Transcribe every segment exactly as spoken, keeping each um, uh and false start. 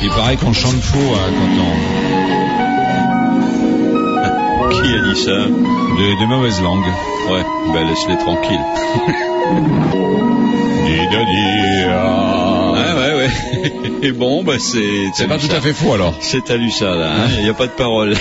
Il paraît qu'on chante faux hein, quand on... Qui a dit ça? De, de mauvaises langues. Ouais, ben laisse-les tranquilles. Ah ouais, ouais. Et bon, bah c'est... C'est pas tout à fait faux alors. C'est à lui ça, là. Il hein, n'y a pas de parole.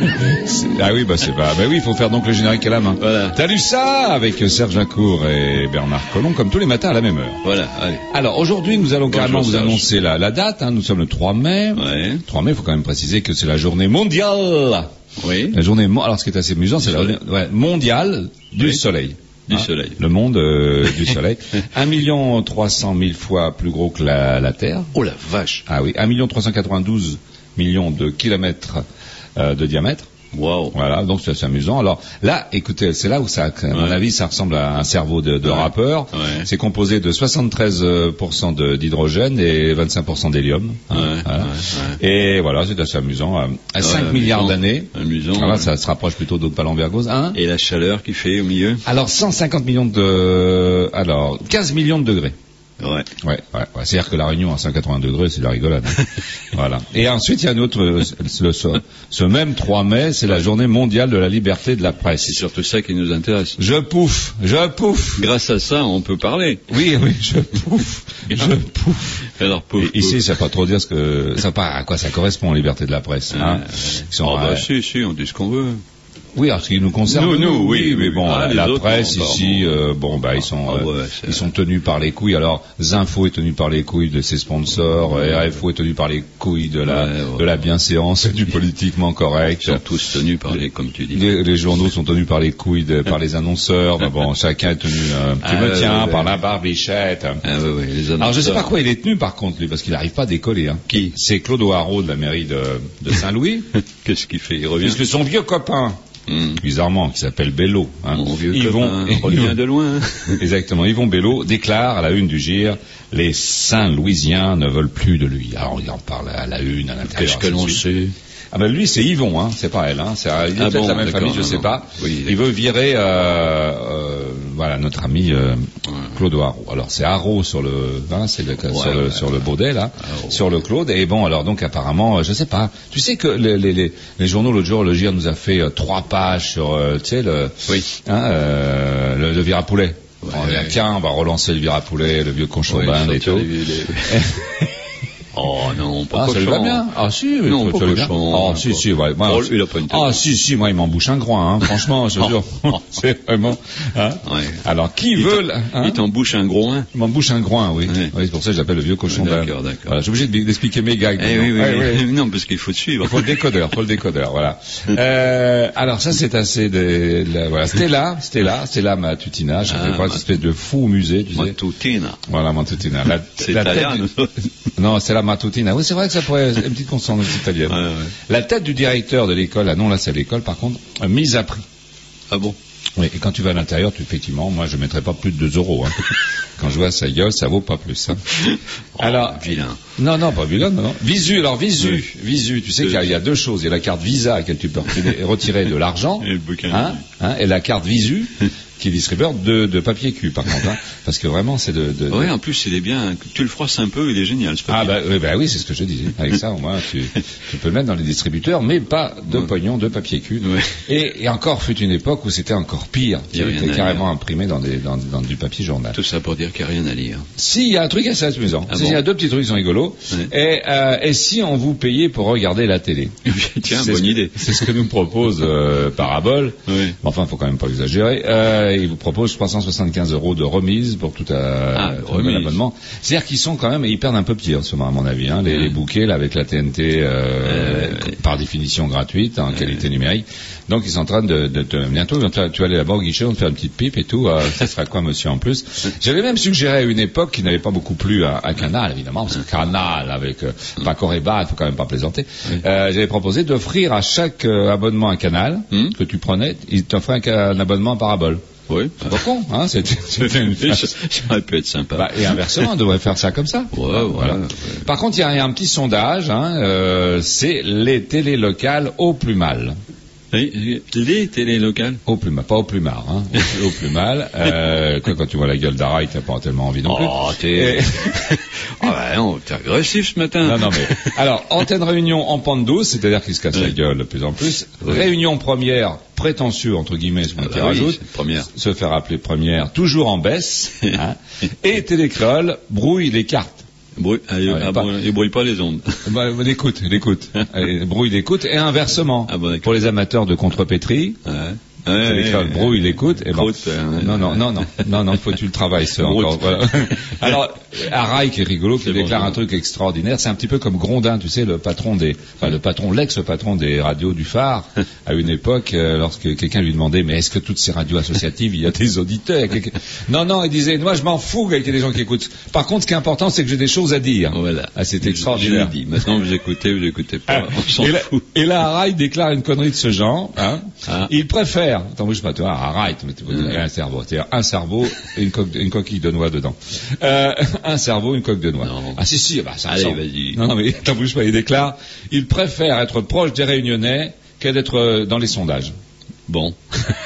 Ah oui, bah c'est pas... Bah oui, il faut faire donc le générique à la main. Voilà. T'as lu ça avec Serge Lacour et Bernard Collomb, comme tous les matins à la même heure. Voilà, allez. Alors, aujourd'hui, nous allons carrément vous annoncer la, la date. Hein. Nous sommes le trois mai. Ouais. trois mai, il faut quand même préciser que c'est la journée mondiale. Oui. La journée... Mo... Alors, ce qui est assez amusant, c'est la journée ouais, mondiale du oui. soleil. Du hein, soleil. Le monde euh, du soleil. un million trois cent mille fois plus gros que la, la Terre. Oh la vache. Ah oui, un million trois cent quatre-vingt-douze millions de kilomètres euh, de diamètre. Wow. Voilà, donc c'est assez amusant. Alors là, écoutez, c'est là où ça, à mon ouais. avis, ça ressemble à un cerveau de, de ouais. rappeur. Ouais. C'est composé de soixante-treize pour cent de, d'hydrogène et vingt-cinq pour cent d'hélium. Ouais. Voilà. Ouais. Et voilà, c'est assez amusant. À ouais, cinq milliards amusant. d'années. Amusant. Voilà, ouais. Ça se rapproche plutôt d'autres Palambergos. Hein. Et la chaleur qu'il fait au milieu? Alors cent cinquante millions de, alors quinze millions de degrés. Ouais. Ouais, ouais, ouais. C'est-à-dire que la Réunion à cent quatre-vingts degrés, c'est de la rigolade. Voilà. Et ensuite, il y a un autre, le, ce, ce même trois mai, c'est la journée mondiale de la liberté de la presse. C'est surtout ça qui nous intéresse. Je pouffe, je pouffe. Grâce à ça, on peut parler. Oui, oui, je pouffe, je pouffe. Alors, pouf, Et ici, ça ne pas trop dire ce que, ça pas à quoi ça correspond, liberté de la presse, hein. Euh, sont, oh, bah, euh, si, si, on dit ce qu'on veut. Oui, alors ce qui nous concerne, nous, nous, oui, oui, mais bon, ah, la autres, presse non, ici, euh, bon, bah, ils sont, ah, ouais, euh, ils sont tenus par les couilles. Alors, Zinfo est tenu par les couilles de ses sponsors, ouais. R F O est tenu par les couilles de la, ouais, ouais. de la bienséance, du politiquement correct. Ils sont tous tenus par les, comme tu dis. Les, les journaux sont tenus par les couilles, de, par les annonceurs. Ben bon, chacun est tenu. Euh, tu ah, me tiens ouais, par ouais. la barbichette. Ah, ouais, ouais, les alors, je sais pas quoi il est tenu par contre lui, parce qu'il n'arrive pas à décoller. Hein. Qui? C'est Claude O'Haraud de la mairie de, de Saint-Louis. Qu'est-ce qu'il fait? Il revient. Puisque son vieux copain. Mmh. Bizarrement, qui s'appelle Bello. Hein. Mon vieux Yvon, copain, revient de loin. Exactement. Yvon Bello déclare à la une du G I R, les Saint-Louisiens ne veulent plus de lui. Alors il en parle à la une, à l'intérieur. Qu'est-ce que l'on sait? Ah ben lui c'est Yvon, hein, c'est pas elle, hein. C'est il est ah peut-être bon, la même famille, je sais pas. Oui, il veut virer, euh, euh, voilà, notre ami euh, ouais. Claude Haraud. Alors c'est Haraud sur le, hein, c'est le, ouais, sur le ouais, sur ouais. le Baudet là, Haraud. Sur le Claude. Et bon alors donc apparemment, je sais pas. Tu sais que les les les, les journaux l'autre jour, le G I R nous a fait euh, trois pages sur, euh, tu sais le, oui. hein, euh, le, le Virapoulet. Ouais, on ouais. Tiens, on va relancer le Virapoulet, le vieux Conchobin ouais, et tout. Les, les... Oh non, pas ah, ça lui va bien. Ah si, non, pas bien. Ah si, si, ouais. Moi, oh, il a pas une tête. Ah si, si, moi il m'embouche un groin, hein. Franchement, je te jure. C'est vraiment. Hein. Ouais. Alors qui il veut hein il t'embouche un groin. Il m'embouche un groin, oui. Ouais. Oui, c'est pour ça que j'appelle le vieux cochon d'Inde. D'accord, d'accord. Voilà, je suis obligé d'expliquer mes gags. Eh oui, oui, oui. oui. Non, parce qu'il faut te suivre. Il faut le décodeur, faut le décodeur, voilà. euh, alors ça c'est assez de, de voilà. Stella, Stella, Stella Matutina. J'ai fait voir cette espèce de fou musée, tu sais. Matutina. Voilà, Matutina. La, c'est italien. Non, c'est la Matutina. Oui, c'est vrai que ça pourrait être une petite consonance italienne. Ouais, ouais. La tête du directeur de l'école, ah non, là c'est l'école par contre, mise à prix. Ah bon? Oui, et quand tu vas à l'intérieur, tu effectivement, moi je mettrais pas plus de deux euros. Hein. Quand je vois sa gueule, ça vaut pas plus. Hein. Oh, alors, vilain. Non, non, pas vilain, non, non. Visu, alors Visu, oui. Visu, tu sais qu'il y a, il y a deux choses. Il y a la carte Visa à laquelle tu peux retirer, retirer de l'argent, et, le bouquin hein, hein, et la carte Visu. Qui est distribueur de, de papier cul, par contre, hein, parce que vraiment c'est de, de, de... Oui, en plus il est bien. Tu le froisses un peu, il est génial. Ce papier. Ah bah, oui, bah oui, c'est ce que je disais. Avec ça, au moins, tu, tu peux le mettre dans les distributeurs, mais pas de ouais. pognon, de papier cul. Ouais. Et, et encore fut une époque où c'était encore pire. Il était carrément imprimé dans, des, dans, dans du papier journal. Tout ça pour dire qu'il n'y a rien à lire. Si, il y a un truc assez amusant. Ah si, bon il y a deux petits trucs qui sont rigolos. Ouais. Et, euh, et si on vous payait pour regarder la télé? Tiens, bonne ce, idée. C'est ce que nous propose euh, Parabole. Oui. Enfin, il faut quand même pas exagérer. Euh, il vous propose trois cent soixante-quinze euros de remise pour tout un ah, abonnement. C'est-à-dire qu'ils sont quand même, ils perdent un peu petit en ce moment à mon avis, hein, les, mmh. les bouquets là avec la T N T euh, euh, par définition gratuite en euh, qualité numérique. Donc ils sont en train de, de, de bientôt tu vas aller là-bas au guichet, on te faire une petite pipe et tout. Euh, ça sera quoi, monsieur, en plus? J'avais même suggéré à une époque qui n'avait pas beaucoup plu à, à Canal, évidemment, parce que Canal avec euh, Paco Rabanne, il faut quand même pas plaisanter. Euh, j'avais proposé d'offrir à chaque euh, abonnement à Canal mmh. que tu prenais, ils t'offraient un, un abonnement à Parabole. Oui. C'est pas con, hein, c'était, c'était une ça, ça aurait pu être sympa. Bah, et inversement, on devrait faire ça comme ça. Ouais, ouais, voilà. Ouais. Par contre, il y a un petit sondage, hein, euh, c'est les télés locales au plus mal. Oui, les télés locales. Au plus mal, pas au plus mal, hein. Au, au plus mal. Euh, quand, quand tu vois la gueule d'Araï, t'as pas tellement envie non plus. Oh, t'es... Et... ah bah non, t'es agressif ce matin. Non, non, mais... Alors, antenne réunion en pente douce, c'est-à-dire qu'il se casse oui. la gueule de plus en plus. Oui. Réunion première, prétentieux, entre guillemets, ce qu'on ah bah rajoute. Oui, première. Se faire appeler première, toujours en baisse. Hein. Et télécréole brouille les cartes. Brouille, allez, ouais, ah, pas... Il brouille pas les ondes. Bah, l'écoute, l'écoute. Allez, brouille l'écoute et inversement. Ah bon, pour les amateurs de contrepétrie. Ouais. Ouais, télécréole, ouais, brouille l'écoute. Et bon. euh, non, non, non, non, non, non, faut que tu le travailles ça encore. Voilà. Alors, Araï qui est rigolo, qui déclare bon, un truc extraordinaire. C'est un petit peu comme Grondin, tu sais, le patron des, enfin le patron, l'ex-patron des radios du Phare, à une époque, euh, lorsque quelqu'un lui demandait, mais est-ce que toutes ces radios associatives, il y a des auditeurs? Non, non, il disait, moi je m'en fous qu'il y ait des gens qui écoutent. Par contre, ce qui est important, c'est que j'ai des choses à dire. Voilà. Ah, c'est extraordinaire. Je, je Maintenant, vous écoutez, vous écoutez pas. Ah, on s'en et, fout. La, et là, Araï déclare une connerie de ce genre. Hein. Ah. Il préfère. Attends, bouge pas, toi. Arrête, mmh. un cerveau, c'est-à-dire un cerveau et une, coque, une coquille de noix dedans. Euh, un cerveau, une coque de noix. Non. Ah si si, bah ça. Allez, vas-y. Non non mais t'en bouge pas. Il déclare, il préfère être proche des Réunionnais qu'être dans les sondages. Bon.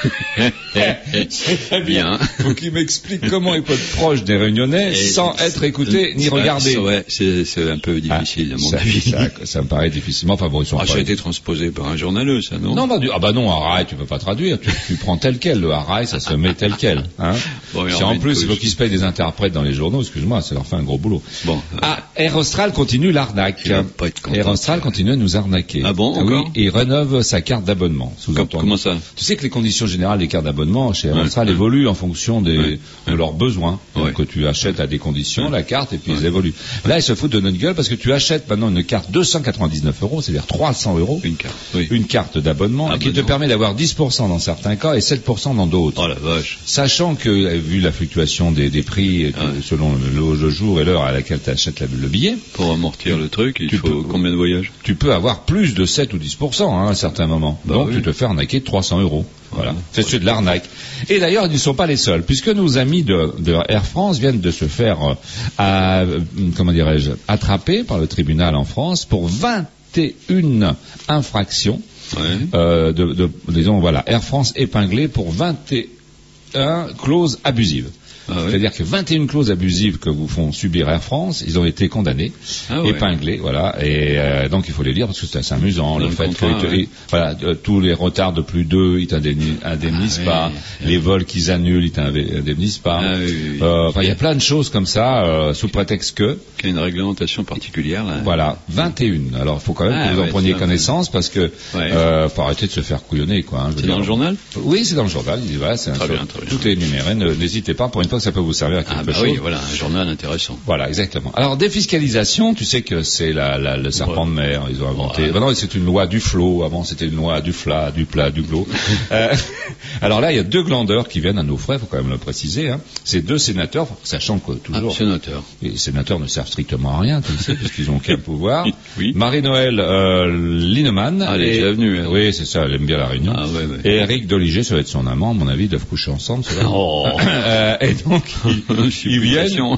C'est très bien. Faut qu'il m'explique comment il peut être proche des Réunionnais et sans être écouté ni regardé. Ouais, c'est, c'est un peu difficile, ah, à mon ça, avis. Ça, ça me paraît difficilement. Enfin bon, ils sont ah, pas... ça a été transposé par un journaleux, ça, non? Non, bah, du... ah bah non, Araï, tu peux pas traduire. Tu, tu prends tel quel, le Araï, ça se met tel quel. Hein. Bon, si en plus, il faut qu'ils se payent des interprètes dans les journaux, excuse-moi, ça leur fait un gros boulot. Bon. Euh... Ah, Air Austral continue l'arnaque. Air Austral continue à nous arnaquer. Ah bon, encore? Oui, et rénove sa carte d'abonnement. Comment ça? Tu sais que les conditions générales des cartes d'abonnement chez Air Austral ouais, évoluent en fonction des, ouais, de leurs besoins. Donc, ouais. que tu achètes à des conditions ouais. la carte et puis ouais. ils évoluent. Là, ils se foutent de notre gueule parce que tu achètes maintenant une carte deux cent quatre-vingt-dix-neuf euros, c'est-à-dire trois cents euros. Une carte. Oui. Une carte d'abonnement ah, qui te permet d'avoir dix pour cent dans certains cas et sept pour cent dans d'autres. Oh la vache. Sachant que, vu la fluctuation des, des prix ouais. selon le, le jour et l'heure à laquelle tu achètes le billet. Pour amortir le truc, il faut peux, combien de voyages? Tu peux avoir plus de sept ou dix pour cent hein, à un certain moment. Bah Donc oui. tu te fais arnaquer de trois cents euros. Voilà, c'est ouais. de l'arnaque. Et d'ailleurs, ils ne sont pas les seuls, puisque nos amis de, de Air France viennent de se faire, euh, à, comment dirais-je, attraper par le tribunal en France pour vingt et une infractions. Ouais. Euh, de, de, disons, voilà, Air France épinglé pour vingt et une clauses abusives. Ah ouais. C'est-à-dire que vingt et une clauses abusives que vous font subir Air France, ils ont été condamnés, ah ouais. épinglés, voilà. Et euh, donc il faut les lire parce que c'est assez amuant. Le, le fait contrat, que ouais. voilà, euh, tous les retards de plus d'eux, ils t'indemnisent ah, pas. Ouais. Les vols qu'ils annulent, ils t'indemnisent pas. Ah, oui, oui. Euh, enfin, il y a plein de choses comme ça, euh, sous prétexte que. Qu'il y a une réglementation particulière là. Voilà, vingt et une. Alors il faut quand même ah, que vous ouais, en preniez connaissance vrai. Parce que ouais. euh, faut arrêter de se faire couillonner, quoi. Hein, c'est dans le journal? Oui, c'est dans le journal. Voilà, c'est très un bien, très bien. Tout est énuméré. N'hésitez pas. Pour une fois que ça peut vous servir à quelque ah, bah chose. Oui, voilà, un journal intéressant. Voilà, exactement. Alors, défiscalisation, tu sais que c'est la, la, le serpent ouais. de mer, ils ont inventé. Ouais. Ben non, c'est une loi du flot, avant c'était une loi du flat, du plat, du glot. euh, alors là, il y a deux glandeurs qui viennent à nos frais, faut quand même le préciser, hein. C'est deux sénateurs, sachant que toujours... Ah, sénateurs. Les sénateurs ne servent strictement à rien, tu sais, parce qu'ils ont aucun pouvoir. Oui. Marie-Noël euh, Lineman. Ah, elle est déjà venue. Hein. Oui, c'est ça, elle aime bien la Réunion. Ah, ouais, ouais. Et Eric Doliger, ça va être son amant, à mon avis, ils doivent coucher ensemble. Oh. euh, et donc, ils, ils viennent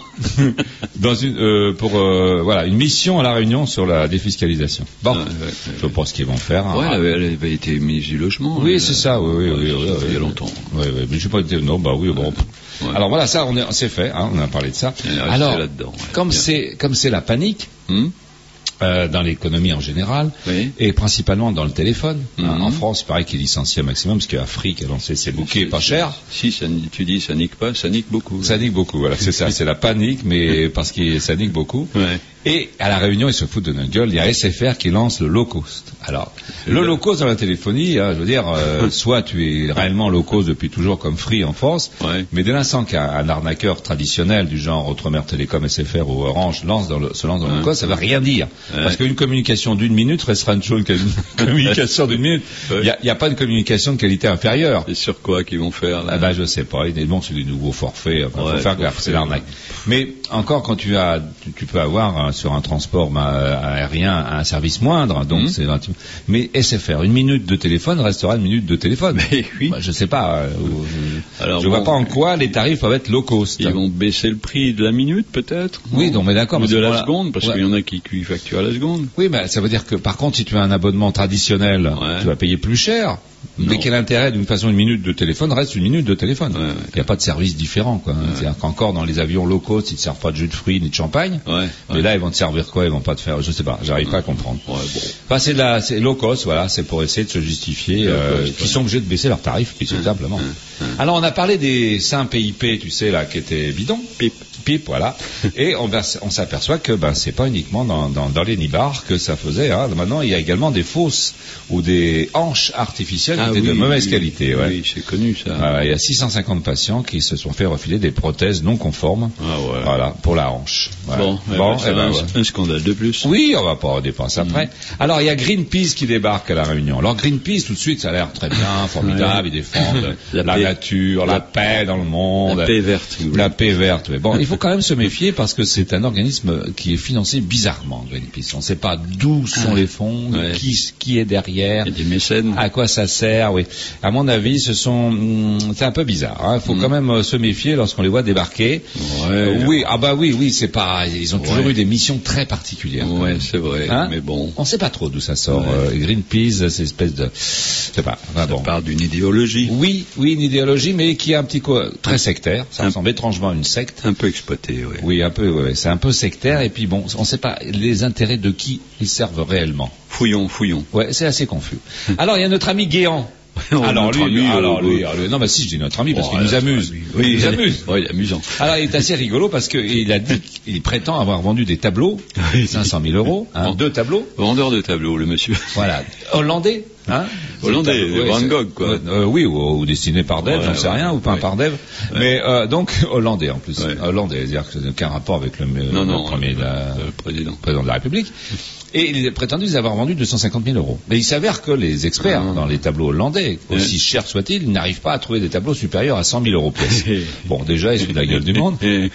dans une euh, pour euh, voilà une mission à la Réunion sur la défiscalisation. Bon, ah, ouais, ouais, je sais pas ce qu'ils vont faire. Ouais, hein. elle, avait, elle avait été ministre du logement. Oui, elle, c'est ça. Oui, oui, oui, oui, oui, il y a oui, longtemps. Oui, oui, mais je sais pas été non, bah oui, bon. Ouais. Alors voilà, ça, on est, c'est fait. Hein, on a parlé de ça. Alors, là-dedans, ouais, comme bien. c'est comme c'est la panique. Hum Euh, dans l'économie en général, oui. et principalement dans le téléphone. Mm-hmm. Hein, en France, il paraît qu'ils licencient un maximum, parce qu'Afrique a lancé ses bouquets pas chers. Si, ça, tu dis ça nique pas, ça nique beaucoup. Ça nique beaucoup, voilà, c'est ça, c'est la panique, mais parce que ça nique beaucoup. Ouais. Et à la Réunion, ils se foutent de notre gueule, il y a S F R qui lance le low cost. Alors, c'est le low cost dans la téléphonie, hein, je veux dire, euh, soit tu es réellement low cost depuis toujours comme Free en France, ouais. mais dès l'instant qu'un un arnaqueur traditionnel du genre Outremer Télécom, S F R ou Orange lance dans le, se lance dans le ouais. low cost, ça veut rien dire. Ouais. Parce qu'une communication d'une minute restera une chose qu'une communication d'une minute. Il ouais. n'y a, a pas de communication de qualité inférieure. Et sur quoi qu'ils vont faire là? Ah ben je sais pas. Ils vont sur des nouveaux forfaits. Enfin, ouais, faut faire gaffe, c'est l'arnaque. Mais encore quand tu as, tu, tu peux avoir hein, sur un transport bah, aérien un service moindre. Donc mmh. c'est vingt... Mais S F R, une minute de téléphone restera une minute de téléphone. Mais oui. Bah, je sais pas. Euh, Alors je bon, vois pas en quoi les tarifs peuvent être low cost. Ils vont baisser le prix de la minute, peut-être? Oui, non, mais d'accord. Ou de la voilà, seconde, parce ouais. qu'il y en a qui, qui facturent à la seconde. Oui, mais ça veut dire que, par contre, si tu as un abonnement traditionnel, ouais. tu vas payer plus cher. Non. Mais quel intérêt d'une façon une minute de téléphone reste une minute de téléphone. Ouais, ouais. Il n'y a pas de service différent, quoi. Ouais. C'est-à-dire qu'encore dans les avions low cost, ils ne te servent pas de jus de fruits ni de champagne. Ouais, mais ouais. là, ils vont te servir quoi? Ils vont pas te faire, je sais pas, j'arrive ouais. pas à comprendre. Ouais, bon. Enfin, c'est de la, c'est low cost, voilà, c'est pour essayer de se justifier, euh, qu'ils ouais. sont obligés de baisser leurs tarifs, puis tout ouais. simplement. Ouais. Alors, on a parlé des simples I P, tu sais, là, qui étaient bidons. Pip. Pip, voilà. Et on, on s'aperçoit que, ben, c'est pas uniquement dans, dans, dans les nibards que ça faisait, hein. Maintenant, il y a également des fausses ou des hanches artificielles ah, qui étaient oui, de mauvaise oui, qualité, ouais. Oui, c'est connu, ça. Voilà, il y a six cent cinquante patients qui se sont fait refiler des prothèses non conformes. Ah ouais. Voilà, pour la hanche. Voilà. Bon, bon eh ben, eh ben, un, ouais. un scandale de plus. Oui, on va pas en dépenser après. Mmh. Alors, il y a Greenpeace qui débarque à la Réunion. Alors, Greenpeace, tout de suite, ça a l'air très bien, formidable, ouais. Ils défendent la, la paix, nature, la, la paix dans le monde. La paix verte. Oui. La paix verte, oui. Bon, il faut quand même se méfier parce que c'est un organisme qui est financé bizarrement, Greenpeace. On ne sait pas d'où sont les fonds, ouais. qui, qui est derrière. Il y a des mécènes. À quoi ça sert, oui. À mon avis, ce sont, c'est un peu bizarre, hein. Faut mmh. quand même se méfier lorsqu'on les voit débarquer. Ouais. Euh, oui, ah bah oui, oui, c'est pas, ils ont toujours ouais. eu des missions très particulières. Ouais, c'est vrai, hein, mais bon. On sait pas trop d'où ça sort. Ouais. Euh, Greenpeace, c'est espèce de, je sais pas. Enfin, ça bon. part d'une idéologie. Oui, oui, une idéologie, mais qui est un petit co- très sectaire. Ça un, ressemble étrangement à une secte. Un peu exploité, oui. Oui, un peu, ouais, c'est un peu sectaire, et puis bon, on sait pas les intérêts de qui ils servent réellement. Fouillons, fouillons. Ouais, c'est assez confus. Alors, il y a notre ami Guéant. alors, lui, ami, alors, euh, lui, alors lui, non, mais si, je dis notre ami parce oh, qu'il nous amuse. Oui, il nous amuse. Oui, il est amusant. Alors, il est assez rigolo parce qu'il a dit qu'il prétend avoir vendu des tableaux, cinq cent mille euros, hein, deux tableaux. Vendeur de tableaux, le monsieur. Voilà. Hollandais, hein. Hollandais, ouais, Van Gogh, quoi. Euh, oui, ou, ou dessiné par Dev, ouais, j'en sais ouais, rien, ou peint ouais. par Dev. Ouais. Mais, euh, donc, hollandais, en plus. Ouais. Hollandais, c'est-à-dire que ça n'a aucun rapport avec le, non, le non, premier, le, la, le président. président de la République. Et il est prétendu les avoir vendus deux cent cinquante mille euros. Mais il s'avère que les experts ah. dans les tableaux hollandais, aussi chers soient-ils, n'arrivent pas à trouver des tableaux supérieurs à cent mille euros pièce. Bon, déjà, ils sont de la gueule du monde.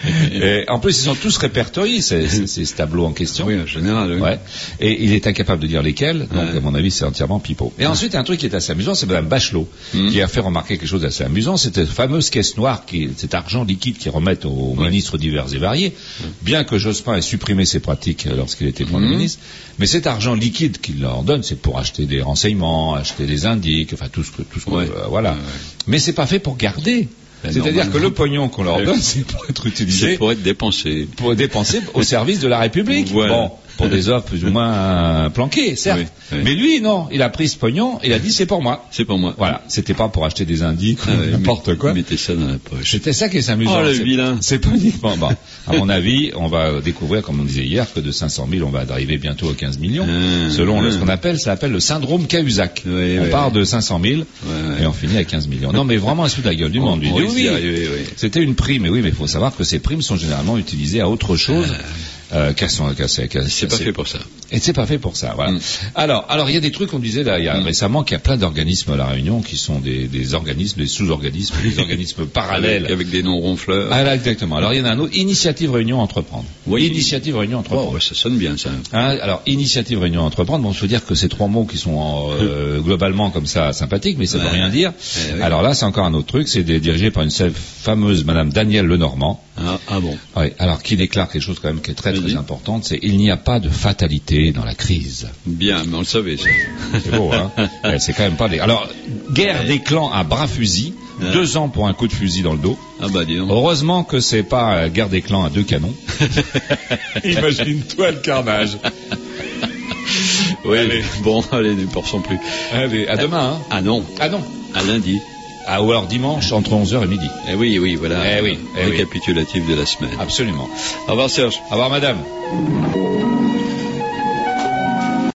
Et en plus, ils sont tous répertoriés, ces, ces, ces tableaux en question. Oui, en général. Oui. Ouais. Et il est incapable de dire lesquels, donc ouais. à mon avis, c'est entièrement pipeau. Et ensuite, un truc qui est assez amusant, c'est Mme Bachelot, mmh. qui a fait remarquer quelque chose d'assez amusant, cette fameuse caisse noire, qui, cet argent liquide qu'ils remettent aux ouais. ministres divers et variés, ouais. bien que Jospin ait supprimé ces pratiques lorsqu'il était Premier mmh. ministre, mais cet argent liquide qu'il leur donne, c'est pour acheter des renseignements, acheter des indices, enfin tout ce que, tout ce que, ouais. euh, voilà. Ouais, ouais. Mais c'est pas fait pour garder. Ben C'est-à-dire que le pognon qu'on leur donne, c'est pour être utilisé. C'est pour être dépensé. Pour être dépensé au service de la République. Voilà. Bon. Pour des offres plus ou moins planquées, certes. Oui, oui. Mais lui, non. Il a pris ce pognon, il a dit c'est pour moi. C'est pour moi. Voilà. C'était pas pour acheter des indices ou ah, n'importe quoi. Il mettait ça dans la poche. C'était ça qui est amusant. Oh, le vilain. C'est pas uniquement, bon. À mon avis, on va découvrir, comme on disait hier, que de cinq cent mille, on va arriver bientôt à quinze millions. Ah, selon ah, le, ce qu'on appelle, ça s'appelle le syndrome Cahuzac. Oui, on oui, part oui. de cinq cent mille oui, et on finit à quinze millions. Non, mais vraiment, un sous de la gueule du monde. On, lui. on Oui, oui, oui, oui. C'était une prime, mais oui, mais il faut savoir que ces primes sont généralement utilisées à autre chose. Ah, Euh, cassons, cassons, cassons, c'est pas fait pour ça. Et c'est pas fait pour ça, voilà. Mm. Alors, alors il y a des trucs, on disait là, il y a mm. récemment qu'il y a plein d'organismes à la Réunion qui sont des, des organismes, des sous-organismes, des organismes parallèles. Avec, avec des noms ronfleurs. Ah là, exactement. Alors il y en a un autre, Initiative Réunion Entreprendre. Oui. Initiative Réunion Entreprendre. Oh, ouais, ça sonne bien ça. Hein, alors Initiative Réunion Entreprendre, bon, il faut dire que ces trois mots qui sont en, euh, globalement comme ça sympathiques, mais ça ne ouais. veut rien dire. Eh, oui. Alors là, c'est encore un autre truc, c'est dirigé par une fameuse Madame Danielle Lenormand. Ah, ah bon. Oui. Alors qui déclare quelque chose quand même qui est très très Vas-y. importante, c'est il n'y a pas de fatalité dans la crise. Bien, mais on le savait ça. C'est beau, hein. Ouais, c'est quand même pas des... Alors, guerre des clans à bras fusil, ouais. deux ans pour un coup de fusil dans le dos. Ah bah dis donc. Heureusement que c'est pas euh, guerre des clans à deux canons. Imagine-toi le carnage. Oui, allez. Bon, allez, ne forçons plus. Allez, à demain, hein. Ah non. Ah non. À lundi. Ah, ou alors dimanche entre onze heures et midi. Eh oui, oui, voilà. Eh oui. Eh récapitulatif oui. de la semaine. Absolument. Au revoir Serge. Au revoir madame.